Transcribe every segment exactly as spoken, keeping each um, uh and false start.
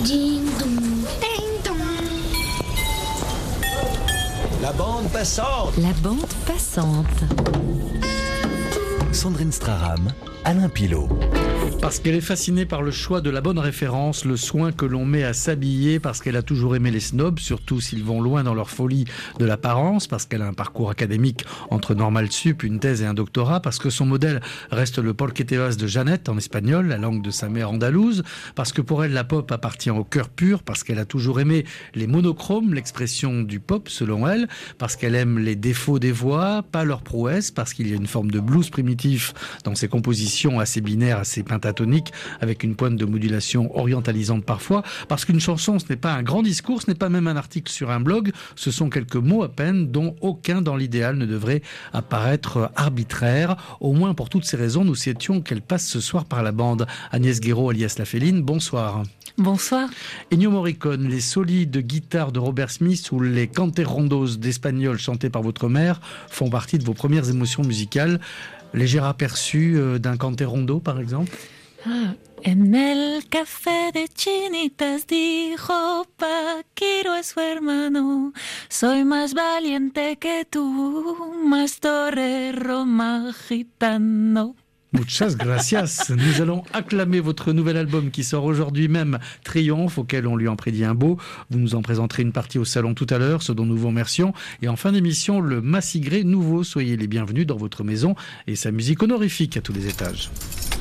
Ding dong, ding dong. La bande passante. La bande passante. Sandrine Straram, Alain Pilot. Parce qu'elle est fascinée par le choix de la bonne référence, le soin que l'on met à s'habiller, parce qu'elle a toujours aimé les snobs, surtout s'ils vont loin dans leur folie de l'apparence, parce qu'elle a un parcours académique entre Normal Sup, une thèse et un doctorat, parce que son modèle reste le Porque te vas de Jeannette en espagnol, la langue de sa mère andalouse, parce que pour elle la pop appartient au cœur pur, parce qu'elle a toujours aimé les monochromes, l'expression du pop selon elle, parce qu'elle aime les défauts des voix, pas leurs prouesses, parce qu'il y a une forme de blues primitif dans ses compositions assez binaires, assez pentatonique, avec une pointe de modulation orientalisante parfois, parce qu'une chanson, ce n'est pas un grand discours, ce n'est pas même un article sur un blog, ce sont quelques mots à peine, dont aucun dans l'idéal ne devrait apparaître arbitraire. Au moins pour toutes ces raisons, nous souhaitions qu'elle passe ce soir par la bande. Agnès Guéraud, alias La Féline, bonsoir. Bonsoir. Ennio Morricone, les solides guitares de Robert Smith ou les canterondos d'espagnol chantés par votre mère font partie de vos premières émotions musicales. Léger aperçu d'un canterondo, par exemple? Ah. En el café de Chinitas dijo Paquiro a su hermano, soy más valiente que tú, más torero, más gitano. Muchas gracias. Nous allons acclamer votre nouvel album qui sort aujourd'hui même, Triomphe, auquel on lui en prédit un beau. Vous nous en présenterez une partie au salon tout à l'heure, ce dont nous vous remercions. Et en fin d'émission, le Massigré nouveau. Soyez les bienvenus dans votre maison et sa musique honorifique à tous les étages.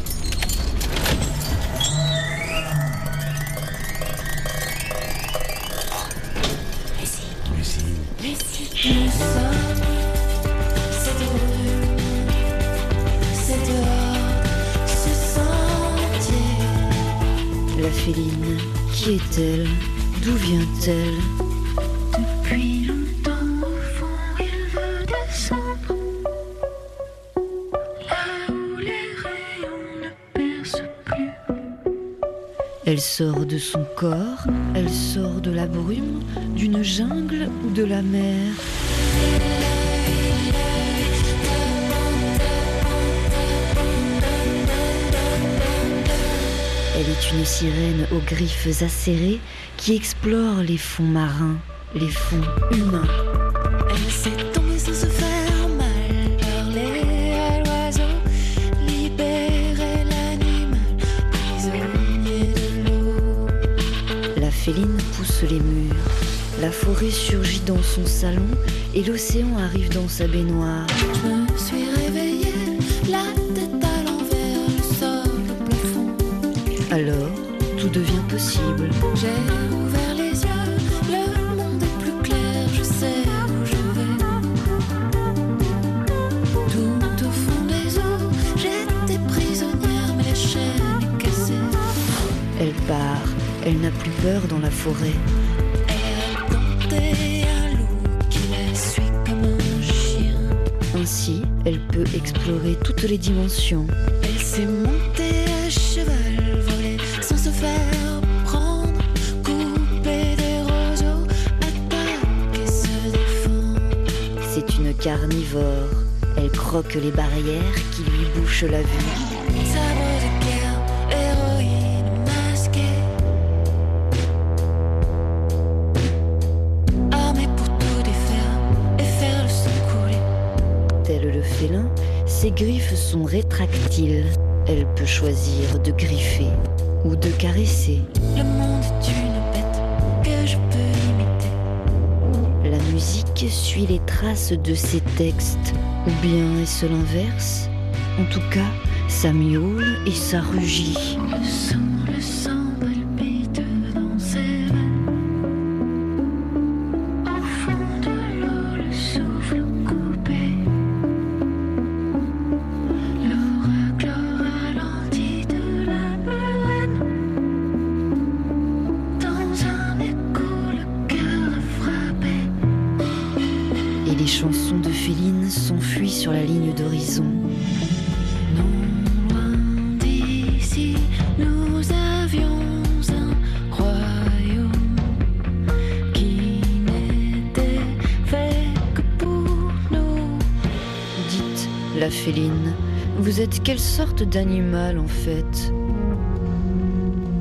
La Féline, qui est-elle? D'où vient-elle? Depuis longtemps au fond il veut descendre, là où les rayons ne percent plus. Elle sort de son corps, elle sort de la brume, d'une jungle ou de la mer. Elle est une sirène aux griffes acérées qui explore les fonds marins, les fonds humains. Elle s'est tombée sans se faire mal, parler à l'oiseau, libérer l'animal, prisonnier de l'eau. La Féline pousse les murs, la forêt surgit dans son salon et l'océan arrive dans sa baignoire. Je me suis réveillée, la tête à l'envers, le sol au plafond. Alors, tout devient possible. J'ai ouvert les yeux, le monde est plus clair, je sais où je vais. Tout au fond des eaux, j'étais prisonnière, mais la chaîne est cassée. Elle part, elle n'a plus peur dans la forêt. Elle a tenté un loup qui la suit comme un chien. Ainsi, elle peut explorer toutes les dimensions. Elle s'est montée à cheval, voler sans se faire prendre, couper des roseaux, attaquer, se défendre. C'est une carnivore. Elle croque les barrières qui lui bouchent la vue. Sabre de guerre, héroïne masquée, armée pour tout défaire et faire le sang couler. Tel le félin, ses griffes sont rétractiles. Elle peut choisir de griffer ou de caresser. Le monde est une bête que je peux imiter. La musique suit les traces de ses textes. Ou bien est-ce l'inverse? En tout cas, ça miaule et ça rugit. Le sang, le sang palpite dans ses veines. Au fond de l'eau, le souffle coupé. L'oracle ralenti de la plaine. Dans un écho, le cœur a frappé. Et les chansons de Féline s'enfuient sur la ligne d'horizon. Non loin d'ici, nous avions un royaume qui n'était fait que pour nous. Dites, la Féline, vous êtes quelle sorte d'animal en fait?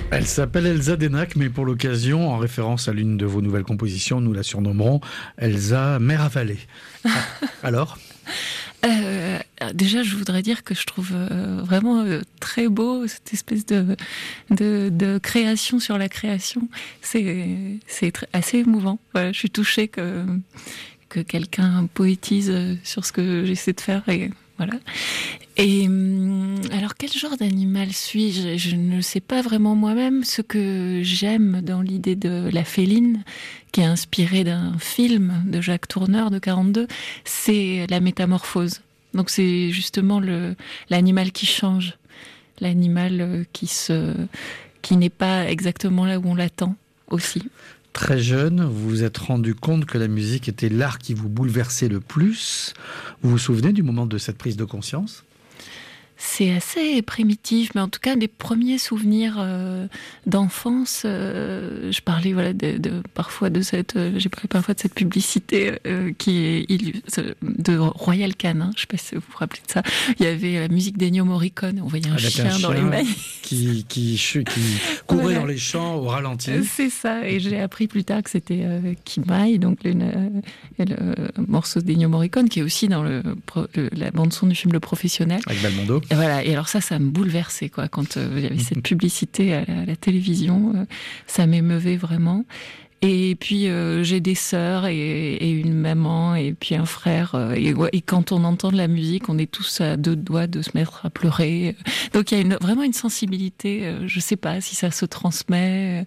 Elle s'appelle Elsa Denac, mais pour l'occasion, en référence à l'une de vos nouvelles compositions, nous la surnommerons Elsa Mer avalée. Ah, alors Euh, déjà, je voudrais dire que je trouve euh, vraiment euh, très beau cette espèce de, de, de création sur la création. C'est, c'est très, assez émouvant. Voilà, je suis touchée que, que quelqu'un poétise sur ce que j'essaie de faire. Et voilà. Et alors, quel genre d'animal suis-je ? Je ne sais pas vraiment moi-même. Ce que j'aime dans l'idée de la féline, qui est inspirée d'un film de Jacques Tourneur de quarante-deux, c'est la métamorphose. Donc c'est justement le, l'animal qui change, l'animal qui, se, qui n'est pas exactement là où on l'attend aussi. Très jeune, vous vous êtes rendu compte que la musique était l'art qui vous bouleversait le plus. Vous vous souvenez du moment de cette prise de conscience ? C'est assez primitif, mais en tout cas, des premiers souvenirs euh, d'enfance. Euh, je parlais voilà de, de parfois de cette, euh, j'ai parlé parfois de cette publicité euh, qui est de Royal Canin. Hein, je ne sais pas si vous vous rappelez de ça. Il y avait la musique d'Ennio Morricone. On voyait un Avec chien, un chien dans les mailles qui qui, qui courait voilà. dans les champs au ralenti. C'est ça. Et j'ai appris plus tard que c'était euh, Kimai, donc le, le, le morceau d'Ennio Morricone, qui est aussi dans le, le la bande son du film Le Professionnel. Avec Belmondo. Et voilà, et alors ça, ça me bouleversait, quoi, quand euh, il y avait cette publicité à la, à la télévision, euh, ça m'émeuvait vraiment. Et puis euh, j'ai des sœurs et, et une maman et puis un frère. Euh, et, et quand on entend de la musique, on est tous à deux doigts de se mettre à pleurer. Donc il y a une, vraiment une sensibilité. Euh, je sais pas si ça se transmet.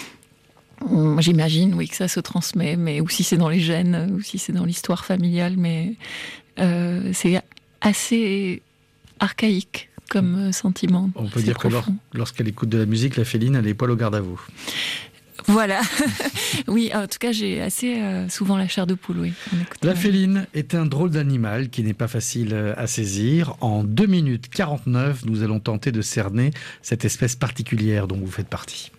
Euh, J'imagine, oui, que ça se transmet, mais ou si c'est dans les gènes, ou si c'est dans l'histoire familiale, mais euh, c'est assez archaïque comme sentiment. On peut dire profond. que lors, lorsqu'elle écoute de la musique, la féline, elle est poil au garde à vous. Voilà. Oui, en tout cas, j'ai assez euh, souvent la chair de poule, oui. La féline est un drôle d'animal qui n'est pas facile à saisir. En deux minutes quarante-neuf, nous allons tenter de cerner cette espèce particulière dont vous faites partie.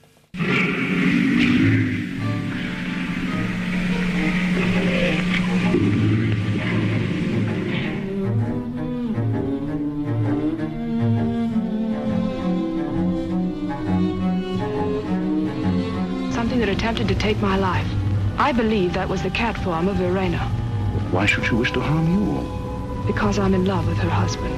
That attempted to take my life. I believe that was the cat form of Irena. Why should she wish to harm you? Because I'm in love with her husband.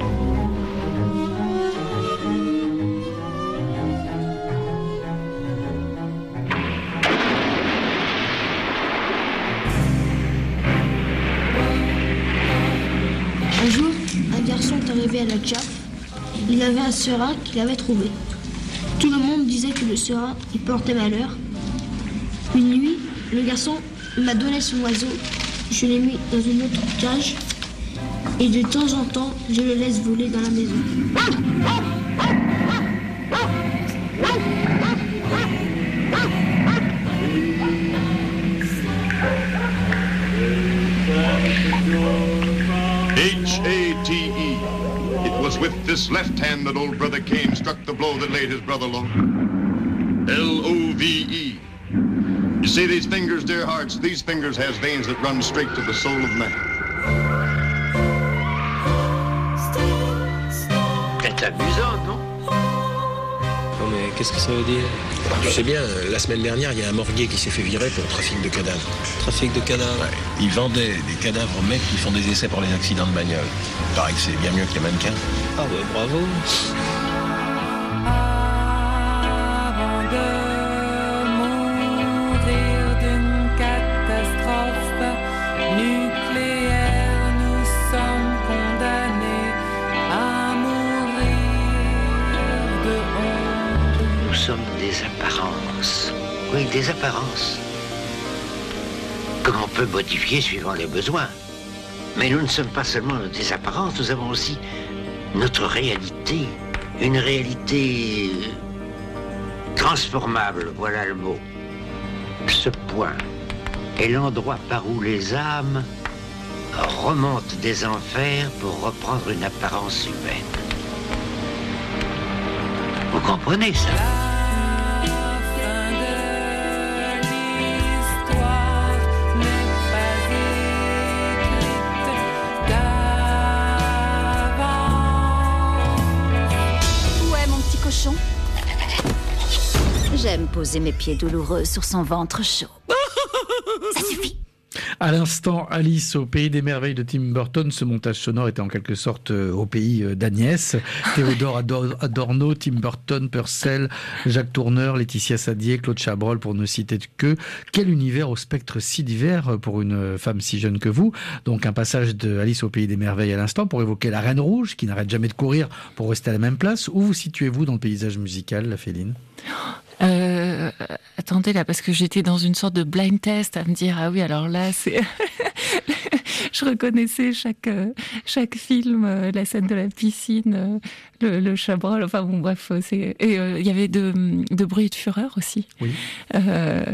Un jour, un garçon est arrivé à la Tchap. Il avait un serin qu'il avait trouvé. Tout le monde disait que le serin y portait malheur. Une nuit, le garçon m'a donné son oiseau, je l'ai mis dans une autre cage et de temps en temps, je le laisse voler dans la maison. H A T E. It was with this left hand that old brother Cain struck the blow that laid his brother low. L O V E. You see these fingers, dear hearts? These fingers has veins that run straight to the soul of man. C'est amusant, non? Non mais qu'est-ce que ça veut dire? Tu sais bien, la semaine dernière, il y a un morguier qui s'est fait virer pour trafic de cadavres. Trafic de cadavres? Ouais. Il vendait des cadavres aux mecs qui font des essais pour les accidents de bagnole. Il paraît que c'est bien mieux que les mannequins. Ah ouais, bravo. Des apparences. Oui, des apparences. Que l'on peut modifier suivant les besoins. Mais nous ne sommes pas seulement des apparences, nous avons aussi notre réalité. Une réalité transformable, voilà le mot. Ce point est l'endroit par où les âmes remontent des enfers pour reprendre une apparence humaine. Vous comprenez ça? J'aime poser mes pieds douloureux sur son ventre chaud. Ça suffit. À l'instant, Alice au pays des merveilles de Tim Burton. Ce montage sonore était en quelque sorte euh, au pays euh, d'Agnès. Théodore Ador- Adorno, Tim Burton, Purcell, Jacques Tourneur, Laetitia Sadier, Claude Chabrol, pour ne citer que. Quel univers au spectre si divers pour une femme si jeune que vous. Donc un passage de Alice au pays des merveilles à l'instant pour évoquer la Reine Rouge qui n'arrête jamais de courir pour rester à la même place. Où vous situez-vous dans le paysage musical, la Féline ? Euh, attendez là, parce que j'étais dans une sorte de blind test à me dire ah oui alors là c'est je reconnaissais chaque chaque film, la scène de la piscine, le, le Chabrol, enfin bon bref c'est et il euh, y avait de de Bruit et de fureur aussi. Oui. Euh,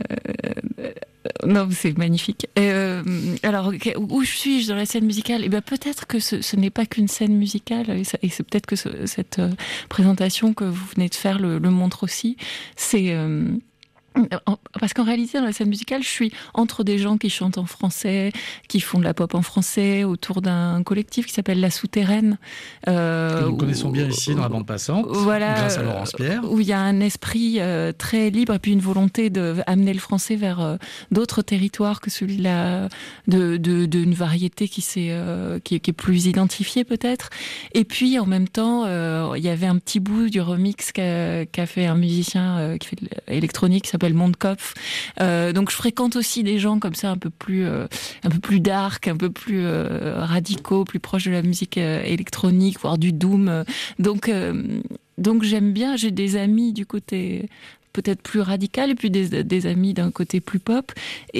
Non, c'est magnifique. Et euh, alors, où suis-je dans la scène musicale ? Eh ben, peut-être que ce, ce n'est pas qu'une scène musicale, et, ça, et c'est peut-être que ce, cette euh, présentation que vous venez de faire le, le montre aussi. C'est euh, parce qu'en réalité, dans la scène musicale, je suis entre des gens qui chantent en français, qui font de la pop en français, autour d'un collectif qui s'appelle La Souterraine. Euh, que nous où, connaissons bien ici dans la bande passante, voilà, grâce à Laurence Pierre. Où il y a un esprit euh, très libre et puis une volonté d'amener le français vers euh, d'autres territoires que celui-là, de, de, d'une variété qui, s'est, euh, qui, qui est plus identifiée peut-être. Et puis en même temps, euh, il y avait un petit bout du remix qu'a, qu'a fait un musicien euh, qui fait de l'électronique qui s'appelle Mondkopf. Euh, donc je fréquente aussi des gens comme ça un peu plus euh, un peu plus dark, un peu plus euh, radicaux, plus proches de la musique euh, électronique, voire du doom. Donc euh, donc j'aime bien. J'ai des amis du côté peut-être plus radical et puis des, des amis d'un côté plus pop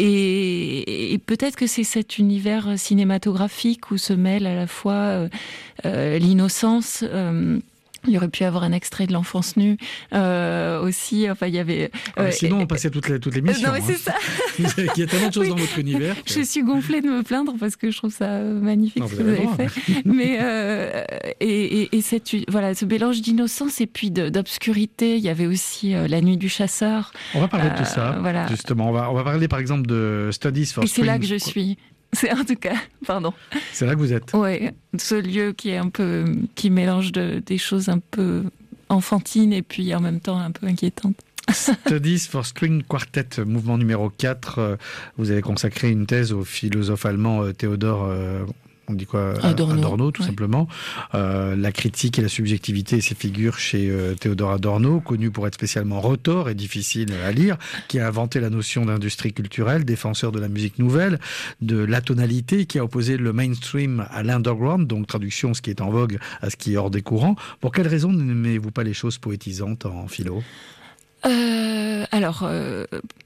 et, et peut-être que c'est cet univers cinématographique où se mêle à la fois euh, euh, l'innocence. Euh, Il y aurait pu avoir un extrait de l'enfance nue euh, aussi. Enfin, il y avait. Euh, ah, sinon, on passait toutes les toutes les missions. Non, mais c'est hein. ça. Il y a tellement de choses oui. dans votre univers. Que... Je suis gonflée de me plaindre parce que je trouve ça magnifique non, ce que vous avez droit. fait. mais euh, et, et, et cette voilà ce mélange d'innocence et puis de, d'obscurité. Il y avait aussi euh, La Nuit du Chasseur. On va parler euh, de tout ça. Voilà. Justement, on va on va parler par exemple de Studies for et Spring. C'est là que je suis. C'est en tout cas, pardon. C'est là que vous êtes. Oui, ce lieu qui est un peu, qui mélange de, des choses un peu enfantines et puis en même temps un peu inquiétantes. Studies for String Quartet, mouvement numéro quatre. Vous avez consacré une thèse au philosophe allemand Théodore. On dit quoi Adorno, Adorno tout ouais. simplement. Euh, la critique et la subjectivité et ses figures chez euh, Théodore Adorno, connu pour être spécialement retors et difficile à lire, qui a inventé la notion d'industrie culturelle, défenseur de la musique nouvelle, de l'atonalité, qui a opposé le mainstream à l'underground, donc traduction, ce qui est en vogue à ce qui est hors des courants. Pour quelle raison n'aimez-vous pas les choses poétisantes en philo ? euh, Alors... Euh...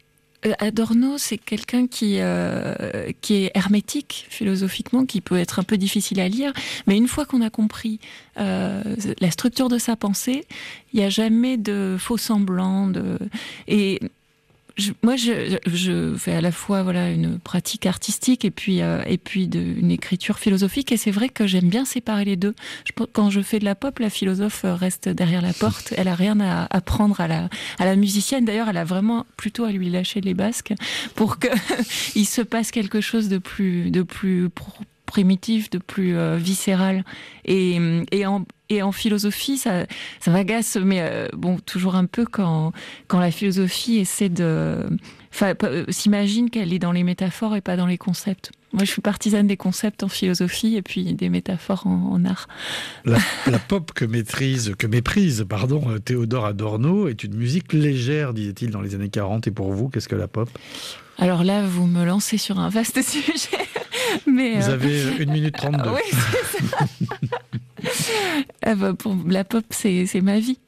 Adorno, c'est quelqu'un qui euh, qui est hermétique philosophiquement, qui peut être un peu difficile à lire, mais une fois qu'on a compris euh, la structure de sa pensée, il n'y a jamais de faux semblants. De... Et je, moi, je, je fais à la fois voilà une pratique artistique et puis euh, et puis de, une écriture philosophique. Et c'est vrai que j'aime bien séparer les deux. Je, quand je fais de la pop, la philosophe reste derrière la porte. Elle a rien à apprendre à la à la musicienne. D'ailleurs, elle a vraiment plutôt à lui lâcher les basques pour que il se passe quelque chose de plus de plus primitif, de plus euh, viscéral. Et et en Et en philosophie, ça, ça m'agace, mais euh, bon, toujours un peu quand, quand la philosophie essaie de, enfin, euh, s'imagine qu'elle est dans les métaphores et pas dans les concepts. Moi, je suis partisane des concepts en philosophie et puis des métaphores en, en art. La, la pop que maîtrise, que méprise, pardon, Théodore Adorno est une musique légère, disait-il dans les années quarante. Et pour vous, qu'est-ce que la pop ? Alors là, vous me lancez sur un vaste sujet. Mais vous euh... avez une minute trente-deux. Oui, c'est ça. Ah bah pour la pop, c'est, c'est ma vie.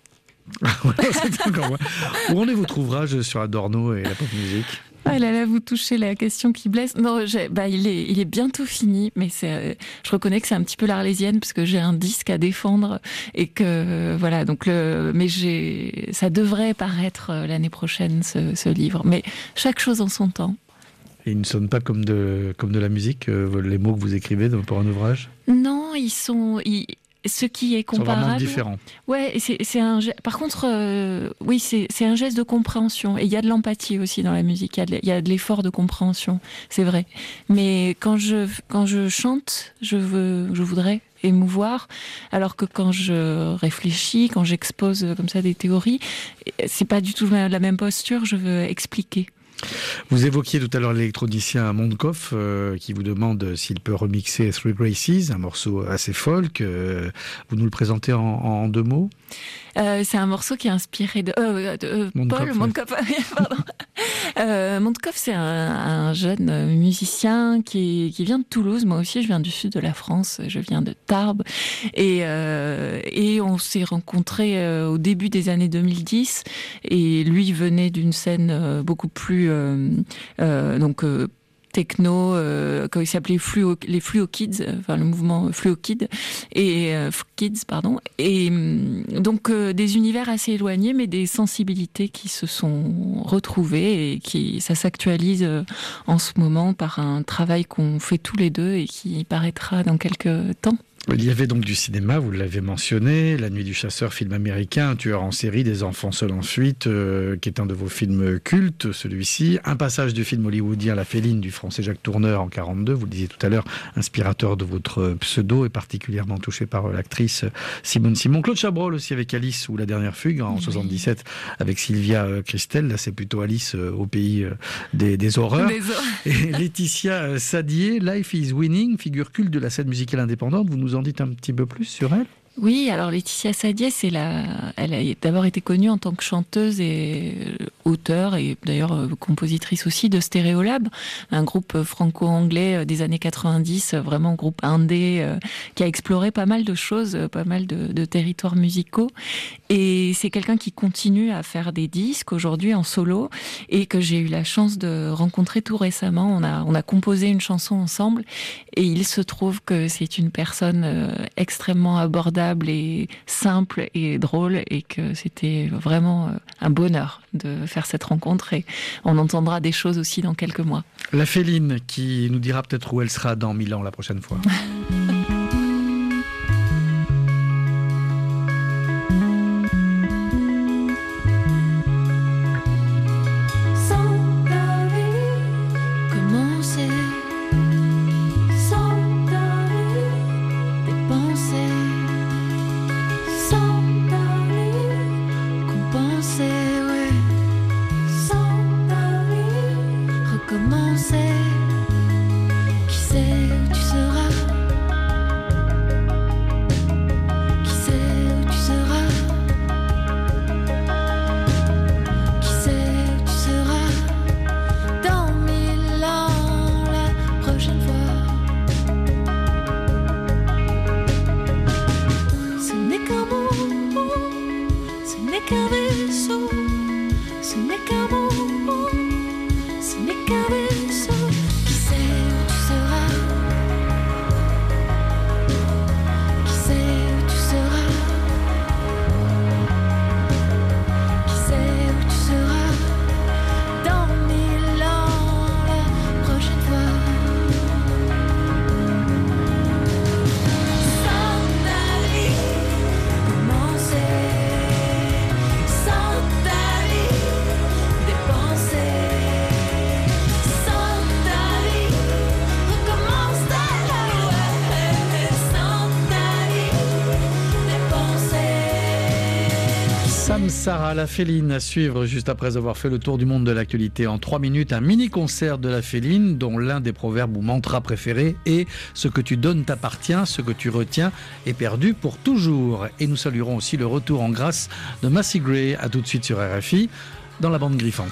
C'est encore moi. Où en est votre ouvrage sur Adorno et la pop musique ? Ah là là, vous touchez la question qui blesse. Non, j'ai, bah il est, il est bientôt fini, mais c'est, euh, je reconnais que c'est un petit peu l'Arlésienne parce que j'ai un disque à défendre et que euh, voilà. Donc le, mais j'ai, ça devrait paraître euh, l'année prochaine ce, ce livre. Mais chaque chose en son temps. Et ils ne sonnent pas comme de, comme de la musique, euh, les mots que vous écrivez pour un ouvrage ? Non, ils sont... Ils, ce qui est comparable... C'est vraiment différent. Ouais, c'est, c'est un... Par contre, euh, oui, c'est, c'est un geste de compréhension. Et il y a de l'empathie aussi dans la musique. Il y a de, il y a de l'effort de compréhension, c'est vrai. Mais quand je, quand je chante, je, veux, je voudrais émouvoir, alors que quand je réfléchis, quand j'expose comme ça des théories, c'est pas du tout la même posture, je veux expliquer. Vous évoquiez tout à l'heure l'électronicien Mondkoff euh, qui vous demande s'il peut remixer Three Graces, un morceau assez folk. Euh, vous nous le présentez en, en deux mots ? Euh, c'est un morceau qui est inspiré de, euh, de euh, Paul Mondkoff. Pardon. euh, Mondkoff, c'est un, un jeune musicien qui, qui vient de Toulouse. Moi aussi, je viens du sud de la France. Je viens de Tarbes. Et, euh, et on s'est rencontrés euh, au début des années deux mille dix. Et lui venait d'une scène euh, beaucoup plus euh, euh, donc euh, techno, euh, quand il s'appelait Fluo, les Fluo Kids, enfin le mouvement Fluo Kids, et euh, Kids, pardon, et donc euh, des univers assez éloignés, mais des sensibilités qui se sont retrouvées et qui ça s'actualise euh, en ce moment par un travail qu'on fait tous les deux et qui paraîtra dans quelques temps. Il y avait donc du cinéma, vous l'avez mentionné, La Nuit du Chasseur, film américain, Un tueur en série, Des enfants seuls en fuite, euh, qui est un de vos films cultes, celui-ci. Un passage du film hollywoodien La Féline du français Jacques Tourneur en quarante-deux, vous le disiez tout à l'heure, inspirateur de votre pseudo et particulièrement touché par l'actrice Simone Simon. Claude Chabrol aussi avec Alice ou La Dernière Fugue en oui. soixante-dix-sept avec Sylvia Christel. Là, c'est plutôt Alice au pays des, des horreurs. Des or- et Laetitia Sadier, Life is Winning, figure culte de la scène musicale indépendante. Vous nous en dites un petit peu plus sur elle ? Oui, alors Laetitia Sadier, c'est la... elle a d'abord été connue en tant que chanteuse et auteure et d'ailleurs compositrice aussi de Stéréolab, un groupe franco-anglais des années quatre-vingt-dix, vraiment groupe indé qui a exploré pas mal de choses, pas mal de, de territoires musicaux. Et c'est quelqu'un qui continue à faire des disques aujourd'hui en solo et que j'ai eu la chance de rencontrer tout récemment. On a, on a composé une chanson ensemble et il se trouve que c'est une personne extrêmement abordable et simple et drôle et que c'était vraiment un bonheur de faire cette rencontre et on entendra des choses aussi dans quelques mois. La Féline qui nous dira peut-être où elle sera dans mille ans la prochaine fois. Sarah, La Féline à suivre juste après avoir fait le tour du monde de l'actualité en trois minutes. Un mini-concert de La Féline dont l'un des proverbes ou mantras préférés est « Ce que tu donnes t'appartient, ce que tu retiens est perdu pour toujours ». Et nous saluerons aussi le retour en grâce de Massey Gray. À tout de suite sur R F I dans la bande griffante.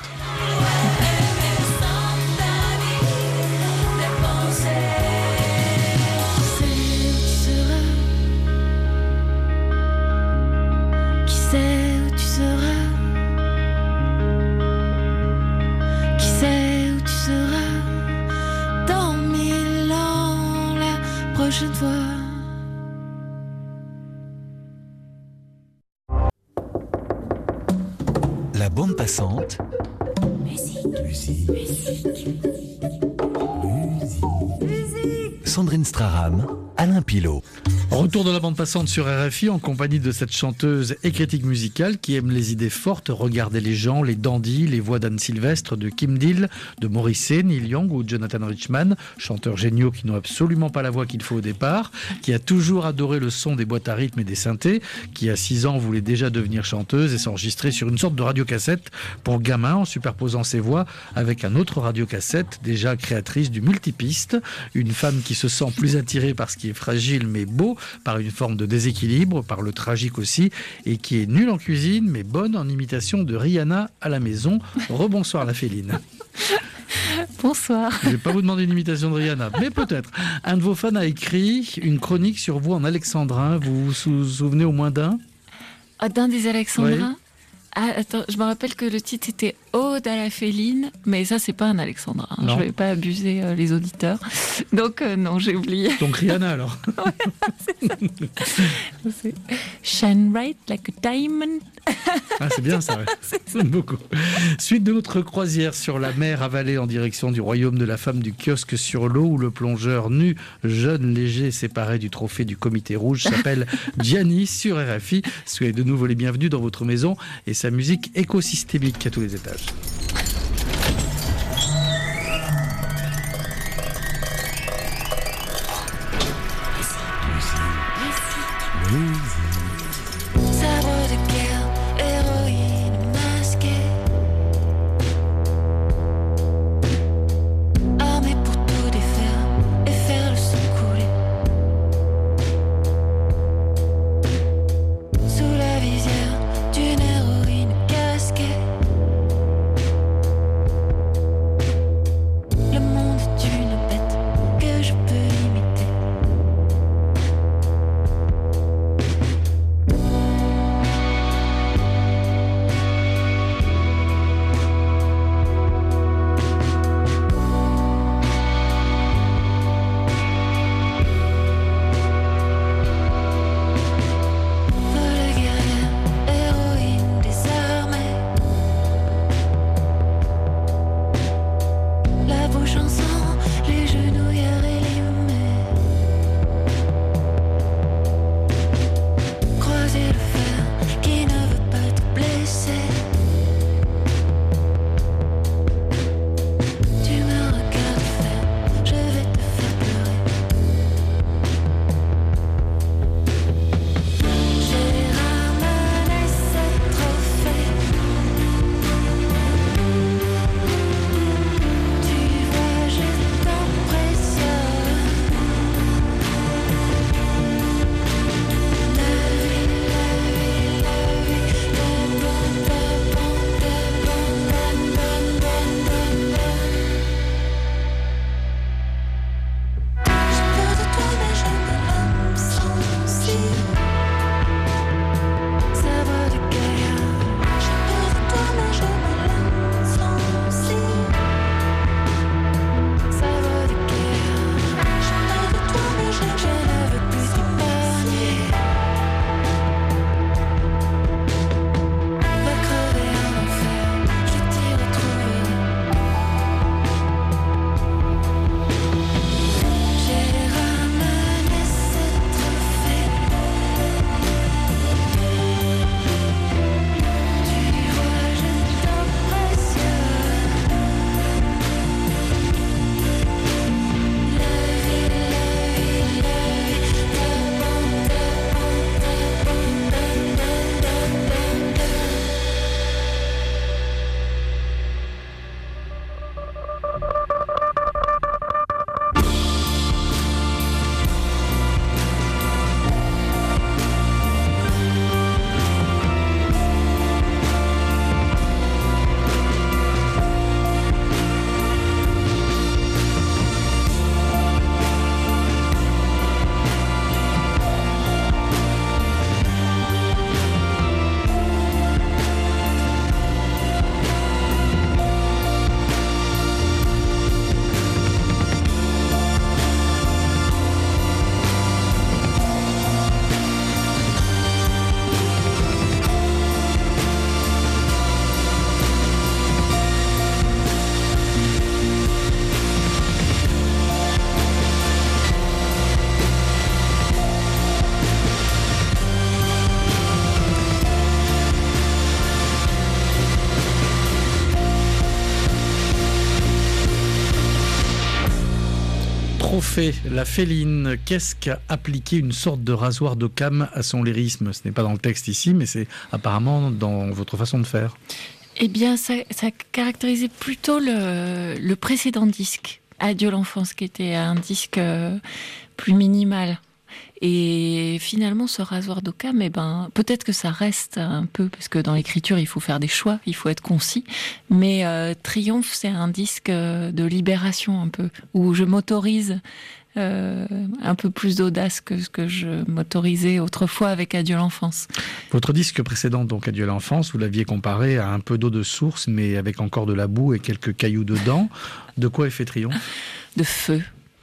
Prochaine fois. La bande passante. Musique. Musique. Musique. Musique. Sandrine Straram, Alain Pilot. Retour de la bande passante sur R F I en compagnie de cette chanteuse et critique musicale qui aime les idées fortes, regarder les gens, les dandys, les voix d'Anne Sylvestre, de Kim Deal, de Morrissey, Neil Young ou Jonathan Richman, chanteurs géniaux qui n'ont absolument pas la voix qu'il faut au départ, qui a toujours adoré le son des boîtes à rythme et des synthés, qui à six ans voulait déjà devenir chanteuse et s'enregistrer sur une sorte de radiocassette pour gamins en superposant ses voix avec un autre radiocassette, déjà créatrice du multipiste, une femme qui se sent plus attirée par ce qui est fragile mais beau, par une forme de déséquilibre, par le tragique aussi, et qui est nulle en cuisine, mais bonne en imitation de Rihanna à la maison. Rebonsoir la Féline. Bonsoir. Je ne vais pas vous demander une imitation de Rihanna, mais peut-être. Un de vos fans a écrit une chronique sur vous en alexandrin. Vous vous souvenez au moins d'un ? Ah, d'un des alexandrins ? Oui. Ah, attends, je me rappelle que le titre était Ode à la Féline, mais ça, c'est pas un alexandrin. Hein. Je ne vais pas abuser euh, les auditeurs. Donc, euh, non, j'ai oublié. Donc, Rihanna, alors. Ouais, c'est ça. C'est Shine bright like a diamond. Ah, c'est bien ça, ouais. C'est beaucoup. Suite de notre croisière sur la mer avalée en direction du royaume de la femme du kiosque sur l'eau, où le plongeur nu, jeune, léger, séparé du trophée du comité rouge, s'appelle Gianni sur R F I. Soyez de nouveau les bienvenus dans votre maison et sa musique écosystémique à tous les étages. Sabre de guerre, héroïne masquée, armée pour tout défaire et faire le sang couler. Sous la visière d'une héroïne casquée, Trophée, la Féline, qu'est-ce qu'a appliqué une sorte de rasoir d'Occam à son lyrisme? Ce n'est pas dans le texte ici, mais c'est apparemment dans votre façon de faire. Eh bien, ça, ça caractérisait plutôt le, le précédent disque, Adieu l'enfance, qui était un disque euh, plus minimal. Et finalement, ce rasoir d'Occam, eh ben, peut-être que ça reste un peu, parce que dans l'écriture, il faut faire des choix, il faut être concis. Mais euh, Triomphe, c'est un disque de libération un peu, où je m'autorise euh, un peu plus d'audace que ce que je m'autorisais autrefois avec Adieu l'enfance. Votre disque précédent, donc Adieu l'enfance, vous l'aviez comparé à un peu d'eau de source, mais avec encore de la boue et quelques cailloux dedans. De quoi est fait Triomphe? De feu.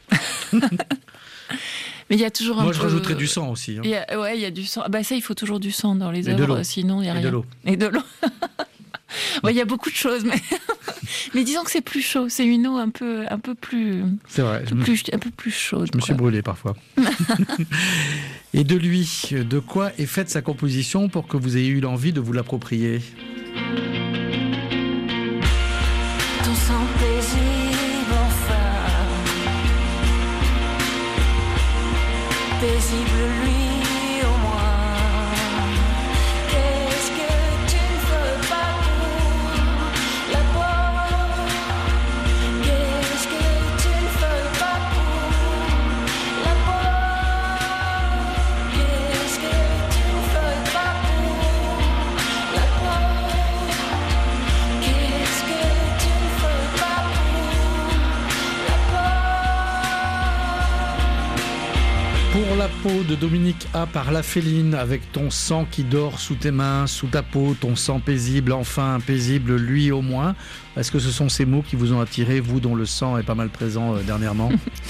Mais il y a toujours un Moi, peu... je rajouterais du sang aussi. Hein. Il y a, ouais, il y a du sang. Bah ça, il faut toujours du sang dans les Et œuvres, de l'eau. sinon il y a Et rien. de l'eau. Et de l'eau. Ouais, il y a beaucoup de choses, mais mais disons que c'est plus chaud. C'est une eau un peu, un peu plus. C'est vrai. Un peu, plus, un peu plus chaude. Je me suis brûlé parfois. Et de lui, de quoi est faite sa composition pour que vous ayez eu l'envie de vous l'approprier? Ton sang paisible enfin, paisible lui au moins. Qu'est-ce que tu ne ferais pas pour la peau? Qu'est-ce que tu ne ferais pas pour la peau? Qu'est-ce que tu ne ferais pas pour la peau? Qu'est-ce que tu ne ferais pas Pour la peau de Dominique A par La Féline, avec ton sang qui dort sous tes mains, sous ta peau, ton sang paisible, enfin paisible, lui au moins. Est-ce que ce sont ces mots qui vous ont attiré, vous dont le sang est pas mal présent euh, dernièrement?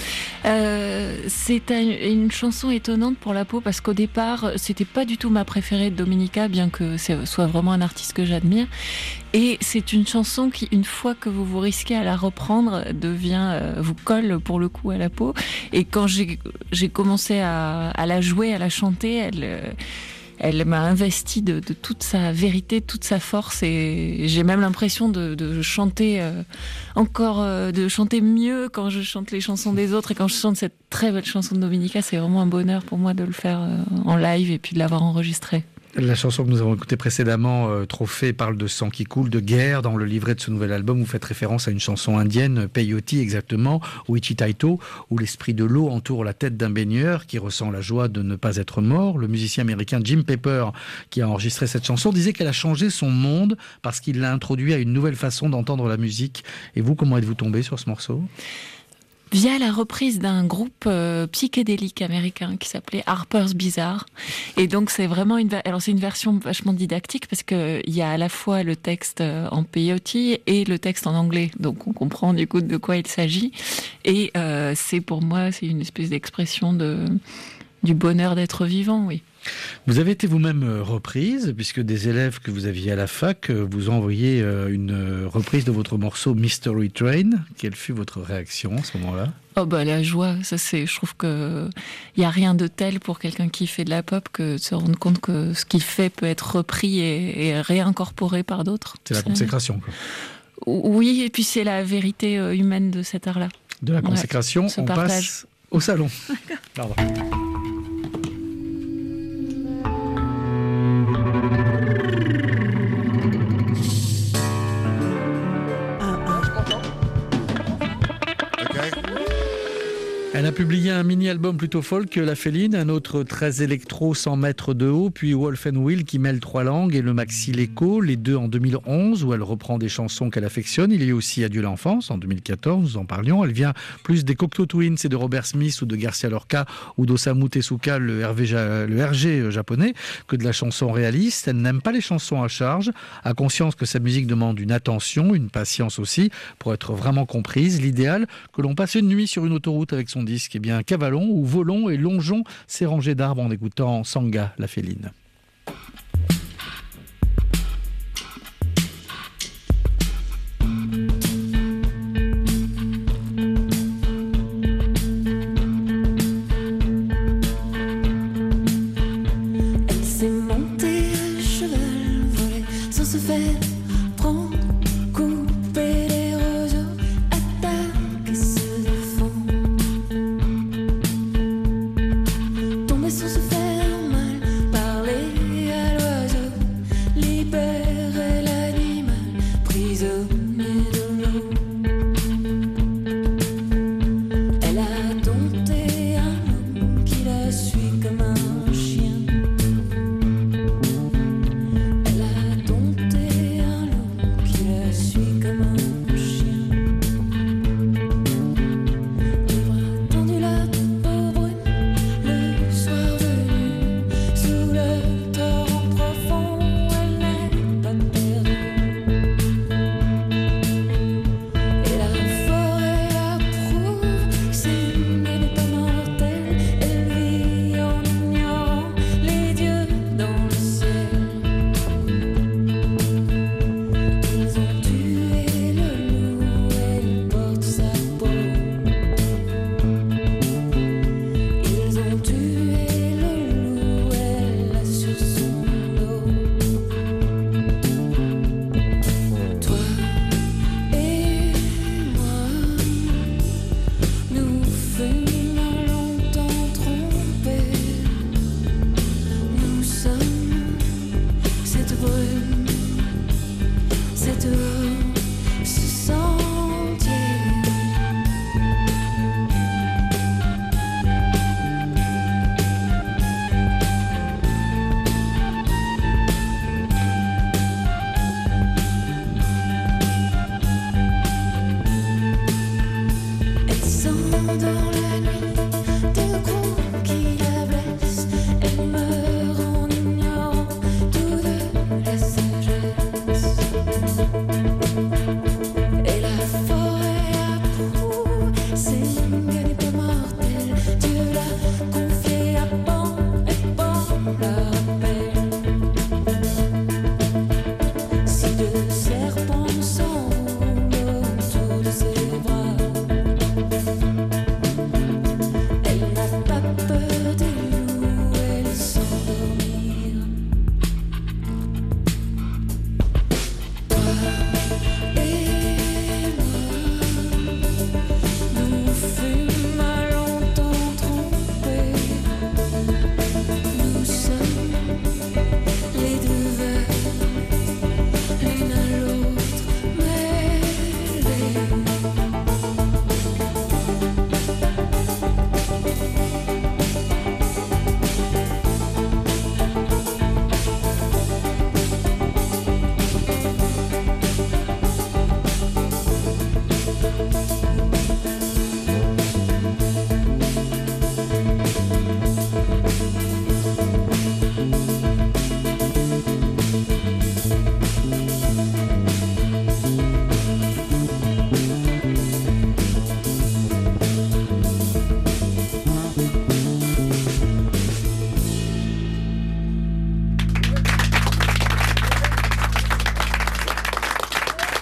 euh, C'est un, une chanson étonnante pour la peau, parce qu'au départ, c'était pas du tout ma préférée de Dominica, bien que ce soit vraiment un artiste que j'admire. Et c'est une chanson qui, une fois que vous vous risquez à la reprendre, devient, euh, vous colle pour le coup à la peau. Et quand j'ai, j'ai commencé à, à la jouer, à la chanter, elle... Euh, Elle m'a investi de, de toute sa vérité, de toute sa force, et j'ai même l'impression de, de chanter euh, encore, euh, de chanter mieux quand je chante les chansons des autres, et quand je chante cette très belle chanson de Dominica, c'est vraiment un bonheur pour moi de le faire euh, en live et puis de l'avoir enregistrée. La chanson que nous avons écoutée précédemment, euh, Trophée, parle de sang qui coule, de guerre. Dans le livret de ce nouvel album, vous faites référence à une chanson indienne, Peyote exactement, Wichitaito, où l'esprit de l'eau entoure la tête d'un baigneur qui ressent la joie de ne pas être mort. Le musicien américain Jim Pepper, qui a enregistré cette chanson, disait qu'elle a changé son monde parce qu'il l'a introduit à une nouvelle façon d'entendre la musique. Et vous, comment êtes-vous tombé sur ce morceau ? Via la reprise d'un groupe euh, psychédélique américain qui s'appelait Harper's Bizarre. Et donc c'est vraiment une, alors c'est une version vachement didactique, parce que il y a à la fois le texte en peyote et le texte en anglais. Donc on comprend du coup de quoi il s'agit. Et euh, c'est pour moi, c'est une espèce d'expression de, du bonheur d'être vivant, oui. Vous avez été vous-même reprise, puisque des élèves que vous aviez à la fac vous ont envoyé une reprise de votre morceau Mystery Train. Quelle fut votre réaction à ce moment-là ? Oh bah la joie, ça c'est, je trouve que il y a rien de tel pour quelqu'un qui fait de la pop que de se rendre compte que ce qu'il fait peut être repris et, et réincorporé par d'autres. C'est la consécration, quoi. Oui, et puis c'est la vérité humaine de cet art-là. De la consécration, ouais, on partage. Passe au salon. Pardon. Elle a publié un mini-album plutôt folk, La Féline, un autre très électro, cent mètres de haut, puis Wolf and Will qui mêle trois langues, et le maxi L'Écho, les deux en deux mille onze, où elle reprend des chansons qu'elle affectionne. Il y a aussi Adieu l'enfance, en deux mille quatorze, nous en parlions. Elle vient plus des Cocteau Twins et de Robert Smith ou de Garcia Lorca ou d'Osamu Tezuka, le R G japonais, que de la chanson réaliste. Elle n'aime pas les chansons à charge, a conscience que sa musique demande une attention, une patience aussi, pour être vraiment comprise. L'idéal, que l'on passe une nuit sur une autoroute avec son disque, eh bien cavalons ou volons et longeons ces rangées d'arbres en écoutant Sangha, La Féline. Elle s'est montée à cheval, volée sans se faire prendre, couper les roseaux, attaquer, se défendre.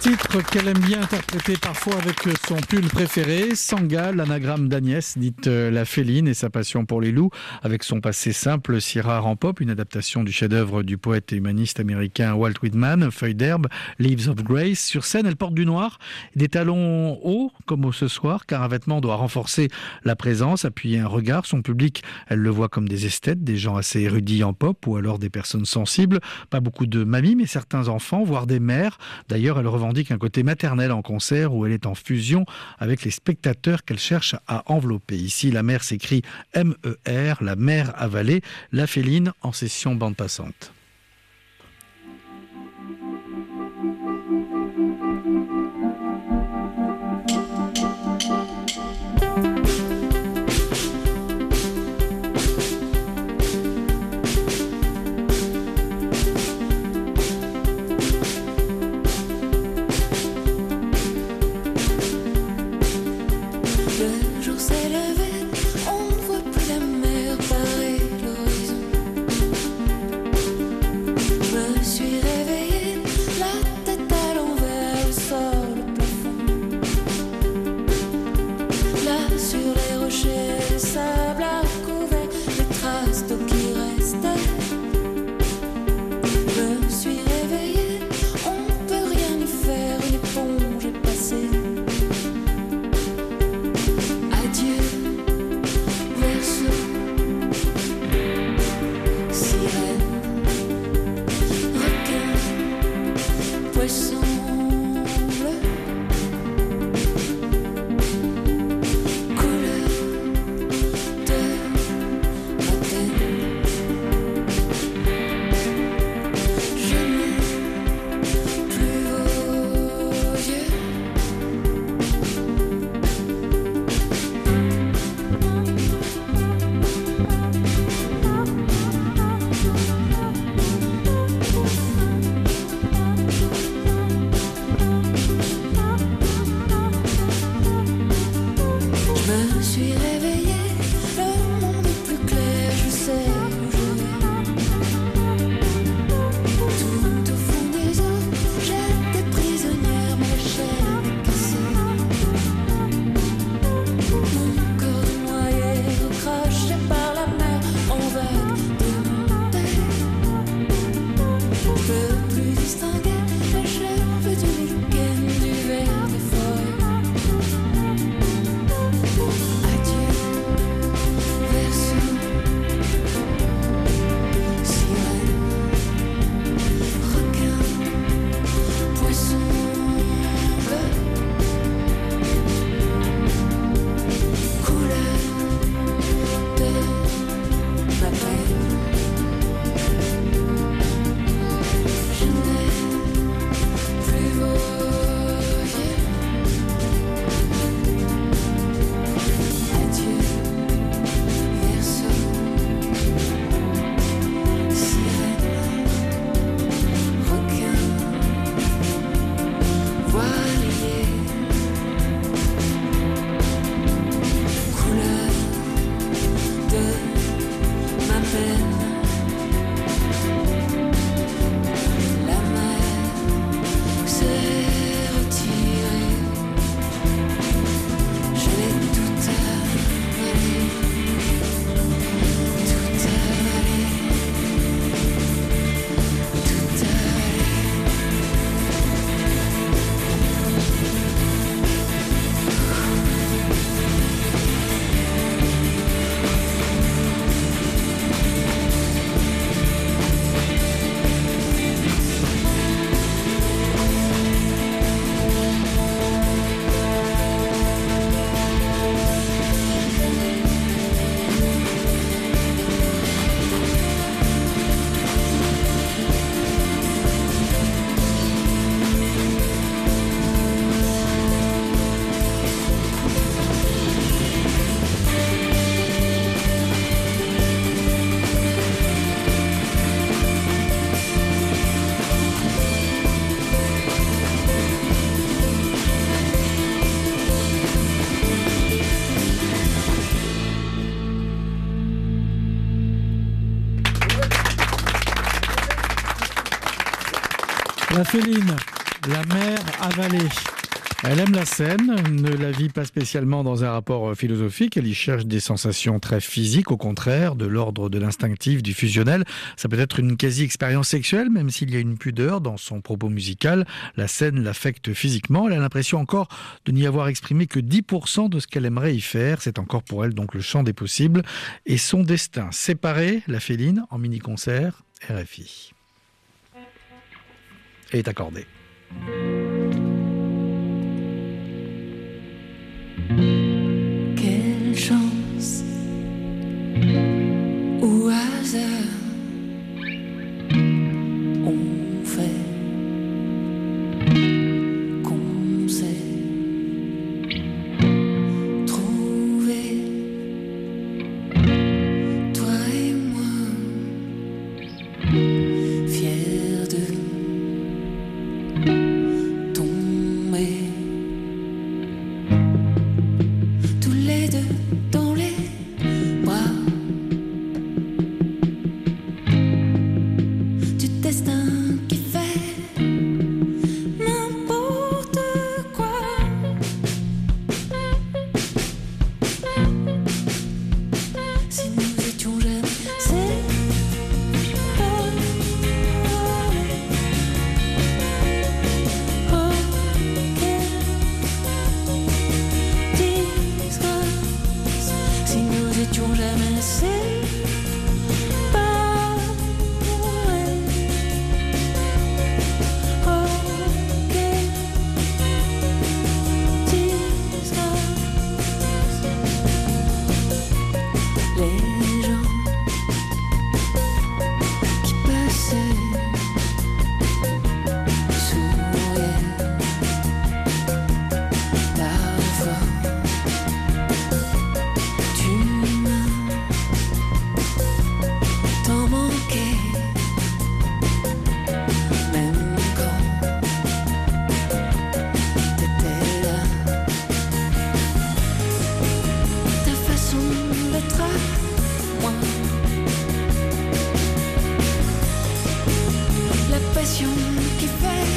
Titre qu'elle aime bien interpréter parfois avec son pull préféré, Sanga, l'anagramme d'Agnès, dite la féline, et sa passion pour les loups, avec son passé simple, si rare en pop, une adaptation du chef-d'œuvre du poète et humaniste américain Walt Whitman, Feuilles d'herbe, Leaves of Grace. Sur scène, elle porte du noir, des talons hauts, comme ce soir, car un vêtement doit renforcer la présence, appuyer un regard. Son public, elle le voit comme des esthètes, des gens assez érudits en pop, ou alors des personnes sensibles. Pas beaucoup de mamies, mais certains enfants, voire des mères. D'ailleurs, elle revendique un côté maternel en concert où elle est en fusion avec les spectateurs qu'elle cherche à envelopper. Ici, la mère s'écrit M E R, la mère avalée, la féline en session bande passante. Le jour s'est levé, on ne voit plus la mer parer l'horizon. Je me suis réveillée, la tête à l'envers, le sol au plafond. Là sur les rochers, le sable a recouvert les traces d'eau qui restaient. Je me suis réveillée, on ne peut rien y faire, une éponge est passée. Adieu, verso, sirène, requin, poisson bleu, couleur de ma peine. Je n'ai plus vos yeux. Je me suis réveillée, le monde est plus clair, je sais où je vais. Tout au fond des eaux, j'étais prisonnière, ma chaîne est cassée. Mon corps noyé, recraché par la mer, en vague démontée. Je peux plus distinguer les cheveux du lichen, du vert des forêts. Adieu, verso, sirène, requin, poisson bleu, couleur de ma peine. Je n'ai plus vos yeux. Adieu, verso, sirène, requin, voilier, couleur de ma peine. La mer s'est retirée, je l'ai tout avalé, tout avalé, tout avalé. La féline, La mer avalée. Elle aime la Seine, ne la vit pas spécialement dans un rapport philosophique, elle y cherche des sensations très physiques, au contraire, de l'ordre de l'instinctif, du fusionnel. Ça peut être une quasi-expérience sexuelle, même s'il y a une pudeur dans son propos musical. La Seine l'affecte physiquement, elle a l'impression encore de n'y avoir exprimé que dix pour cent de ce qu'elle aimerait y faire. C'est encore pour elle donc le champ des possibles et son destin. Séparée, la Féline, en mini-concert, R F I. Et est accordée. Quelle chance ou hasard on fait qu'on s'est trouvé, toi et moi, fiers de tomber. Tous les deux dans les bras du destin qui fait n'importe quoi. Si nous étions jamais séparés, oh, quelle disgrâce. Si nous étions jamais séparés, oh, quelle disgrâce. Les gens qui passaient souriaient parfois. Tu m'as tant manqué, même quand t'étais là. Ta façon d'être à moi, la passion qui fait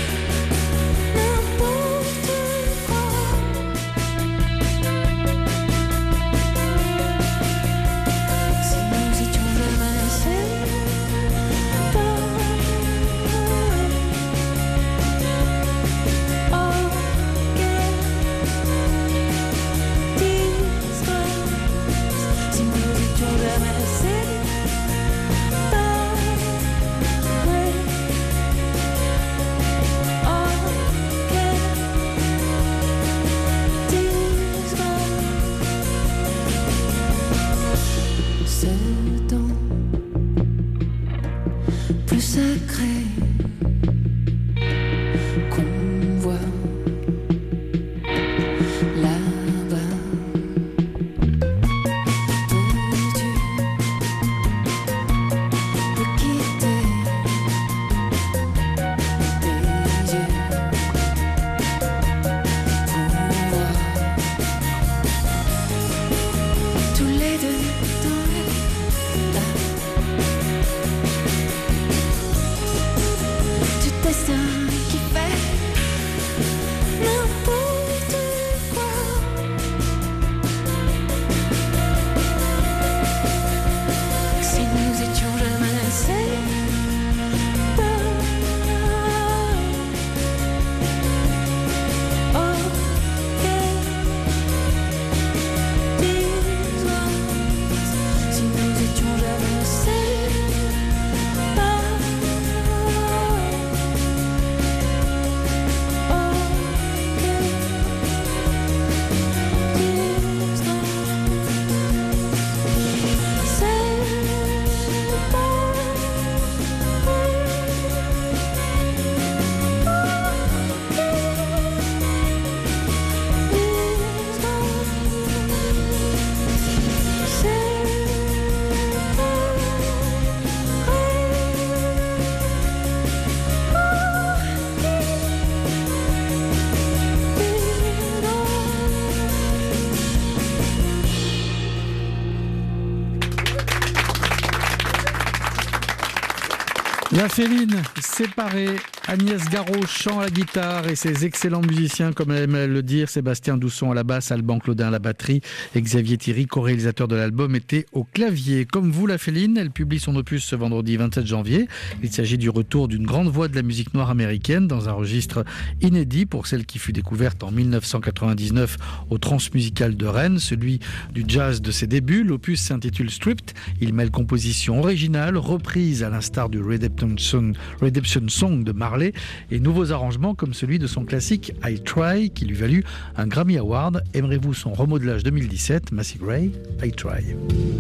n'importe quoi. Si nous étions jamais séparés, oh, quelle disgrâce. Si nous étions jamais séparés, oh, quelle disgrâce. Ce temps plus sacré qu'on voit là-bas, peux-tu le quitter des yeux pour voir tous les deux dans le tas du destin qui fait n'importe quoi. Si nous étions jamais séparés, oh, quelle disgrâce. Si nous étions jamais séparés, oh, quelle La Féline, séparée. Agnès Garot, chant à la guitare et ses excellents musiciens, comme elle aime le dire, Sébastien Dousson à la basse, Alban Claudin à la batterie et Xavier Thierry, co-réalisateur de l'album, était au clavier. Comme vous, la Féline, elle publie son opus ce vendredi vingt-sept janvier. Il s'agit du retour d'une grande voix de la musique noire américaine dans un registre inédit pour celle qui fut découverte en dix-neuf cent quatre-vingt-dix-neuf au Transmusical de Rennes, celui du jazz de ses débuts. L'opus s'intitule Stripped. Il mêle composition originale, reprise à l'instar du Redemption Song, Redemption Song de Marley et nouveaux arrangements comme celui de son classique I Try qui lui valut un Grammy Award. Aimerez-vous son remodelage deux mille dix-sept, Macy Gray, I Try.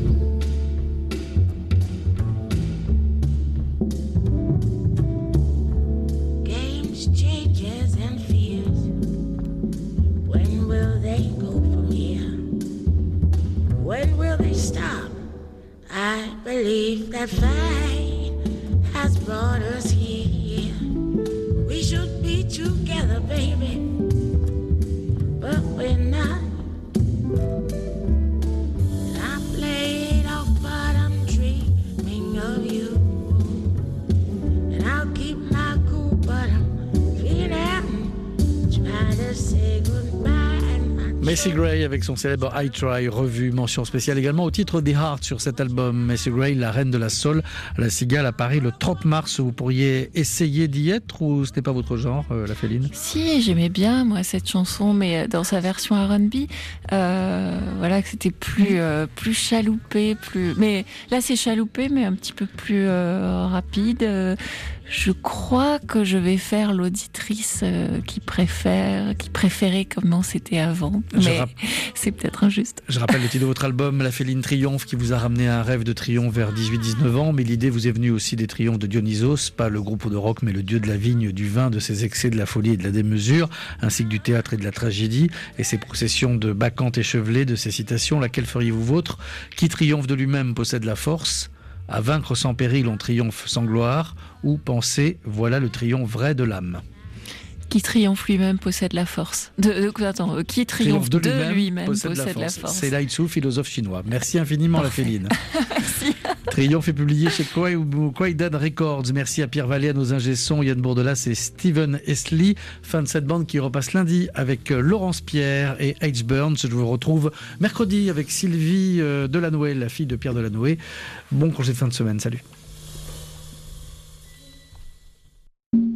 Games, changes and fears. When will they go from here? When will they stop? I believe that fate has brought us here. We should be together, baby, but we're not. And I played off, but I'm dreaming of you. And I'll keep my cool, but I'm feeling, trying to say goodbye. Macy Gray avec son célèbre I Try, revue, mention spéciale également au titre The Heart sur cet album. Macy Gray, la reine de la soul, à la Cigale à Paris le trente mars. Vous pourriez essayer d'y être ou ce n'est pas votre genre, euh, la Féline? Si, j'aimais bien moi cette chanson, mais dans sa version R and B, euh, voilà, que c'était plus euh, plus chaloupé, plus. Mais là c'est chaloupé, mais un petit peu plus euh, rapide. Euh, Je crois que je vais faire l'auditrice euh, qui préfère, qui préférait comment c'était avant. Mais rapp... c'est peut-être injuste. Je rappelle le titre de votre album, La Féline Triomphe, qui vous a ramené un rêve de triomphe vers dix-huit dix-neuf ans. Mais l'idée vous est venue aussi des triomphes de Dionysos, pas le groupe de rock, mais le dieu de la vigne, du vin, de ses excès, de la folie et de la démesure, ainsi que du théâtre et de la tragédie, et ses processions de bacchantes échevelées, de ses citations. Laquelle feriez-vous vôtre? Qui triomphe de lui-même possède la force. À vaincre sans péril, on triomphe sans gloire. Ou penser, voilà le triomphe vrai de l'âme. Qui triomphe lui-même possède la force. De, de, attends, euh, qui triomphe, triomphe de, de lui-même, lui-même possède, possède la, force. la force. C'est Lai Tzu, philosophe chinois. Merci infiniment, Parfait. La Féline. Merci. Triomphe est publié chez Quaidan Records. Merci à Pierre Vallée, à nos ingé-sons, Yann Bourdelas et Steven Esley. Fin de cette bande qui repasse lundi avec Laurence Pierre et H. Burns. Je vous retrouve mercredi avec Sylvie Delanoë, la fille de Pierre Delanoë. Bon congé de fin de semaine. Salut.